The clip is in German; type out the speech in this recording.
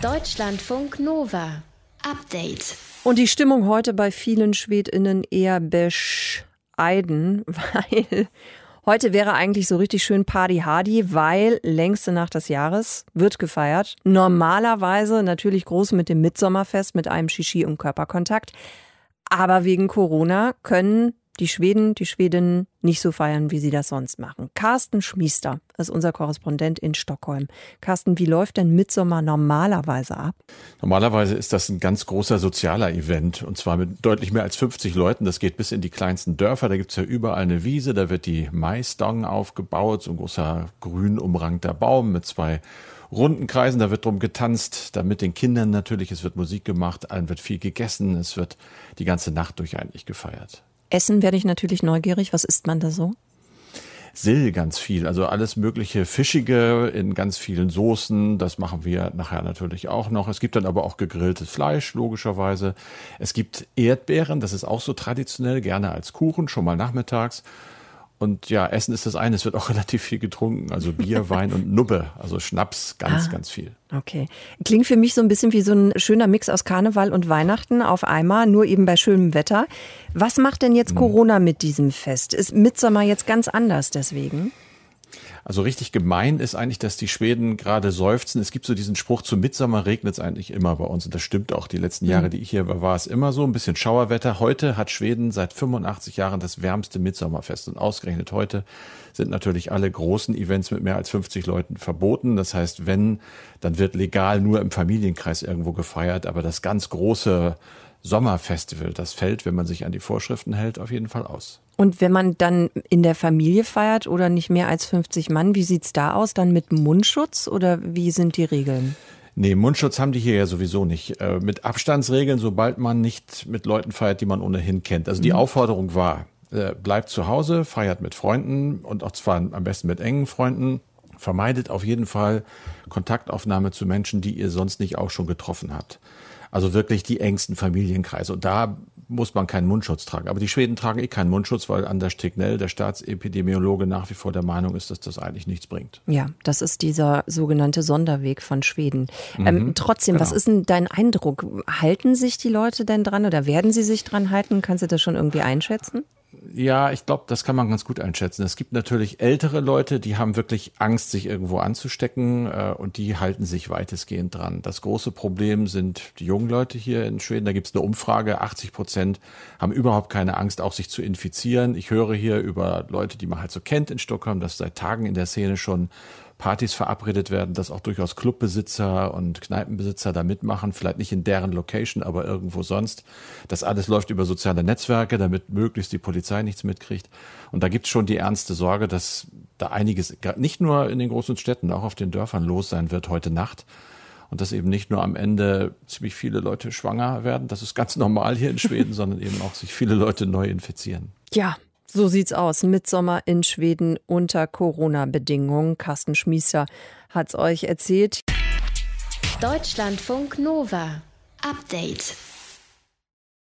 Deutschlandfunk Nova. Update. Und die Stimmung heute bei vielen SchwedInnen eher bescheiden, weil heute wäre eigentlich so richtig schön Party-Hardy, weil längste Nacht des Jahres wird gefeiert. Normalerweise natürlich groß mit dem Mitsommerfest, mit einem Shishi und Körperkontakt. Aber wegen Corona können die Schweden, die Schwedinnen nicht so feiern, wie sie das sonst machen. Carsten Schmiester ist unser Korrespondent in Stockholm. Carsten, wie läuft denn Mittsommer normalerweise ab? Normalerweise ist das ein ganz großer sozialer Event und zwar mit deutlich mehr als 50 Leuten. Das geht bis in die kleinsten Dörfer. Da gibt's ja überall eine Wiese, da wird die Maisdong aufgebaut, so ein großer grün umrankter Baum mit zwei runden Kreisen. Da wird drum getanzt, da mit den Kindern natürlich. Es wird Musik gemacht, allen wird viel gegessen. Es wird die ganze Nacht durch eigentlich gefeiert. Essen werde ich natürlich neugierig. Was isst man da so? Sill ganz viel, also alles mögliche Fischige in ganz vielen Soßen. Das machen wir nachher natürlich auch noch. Es gibt dann aber auch gegrilltes Fleisch, logischerweise. Es gibt Erdbeeren, das ist auch so traditionell, gerne als Kuchen, schon mal nachmittags. Und ja, Essen ist das eine, es wird auch relativ viel getrunken, also Bier, Wein und Nubbe, also Schnaps, ganz viel. Okay. Klingt für mich so ein bisschen wie so ein schöner Mix aus Karneval und Weihnachten auf einmal, nur eben bei schönem Wetter. Was macht denn jetzt Corona mit diesem Fest? Ist Mittsommer jetzt ganz anders deswegen? Also richtig gemein ist eigentlich, dass die Schweden gerade seufzen. Es gibt so diesen Spruch, zum Mittsommer regnet es eigentlich immer bei uns. Und das stimmt auch. Die letzten Jahre, die ich hier war es immer so. Ein bisschen Schauerwetter. Heute hat Schweden seit 85 Jahren das wärmste Mittsommerfest. Und ausgerechnet heute sind natürlich alle großen Events mit mehr als 50 Leuten verboten. Das heißt, wenn, dann wird legal nur im Familienkreis irgendwo gefeiert. Aber das ganz große Sommerfestival, das fällt, wenn man sich an die Vorschriften hält, auf jeden Fall aus. Und wenn man dann in der Familie feiert oder nicht mehr als 50 Mann, wie sieht's da aus? Dann mit Mundschutz oder wie sind die Regeln? Nee, Mundschutz haben die hier ja sowieso nicht. Mit Abstandsregeln, sobald man nicht mit Leuten feiert, die man ohnehin kennt. Also die Aufforderung war, bleibt zu Hause, feiert mit Freunden und auch zwar am besten mit engen Freunden. Vermeidet auf jeden Fall Kontaktaufnahme zu Menschen, die ihr sonst nicht auch schon getroffen habt. Also wirklich die engsten Familienkreise. Und da muss man keinen Mundschutz tragen. Aber die Schweden tragen keinen Mundschutz, weil Anders Tegnell, der Staatsepidemiologe, nach wie vor der Meinung ist, dass das eigentlich nichts bringt. Ja, das ist dieser sogenannte Sonderweg von Schweden. Trotzdem, genau. Was ist denn dein Eindruck? Halten sich die Leute denn dran oder werden sie sich dran halten? Kannst du das schon irgendwie einschätzen? Ja, ich glaube, das kann man ganz gut einschätzen. Es gibt natürlich ältere Leute, die haben wirklich Angst, sich irgendwo anzustecken und die halten sich weitestgehend dran. Das große Problem sind die jungen Leute hier in Schweden. Da gibt es eine Umfrage, 80% haben überhaupt keine Angst, auch sich zu infizieren. Ich höre hier über Leute, die man halt so kennt in Stockholm, dass seit Tagen in der Szene schon Partys verabredet werden, dass auch durchaus Clubbesitzer und Kneipenbesitzer da mitmachen, vielleicht nicht in deren Location, aber irgendwo sonst. Das alles läuft über soziale Netzwerke, damit möglichst die Polizei nichts mitkriegt. Und da gibt's schon die ernste Sorge, dass da einiges, nicht nur in den großen Städten, auch auf den Dörfern los sein wird heute Nacht. Und dass eben nicht nur am Ende ziemlich viele Leute schwanger werden, das ist ganz normal hier in Schweden, sondern eben auch sich viele Leute neu infizieren. Ja. So sieht's aus. Mittsommer in Schweden unter Corona-Bedingungen. Carsten Schmiester hat's euch erzählt. Deutschlandfunk Nova. Update.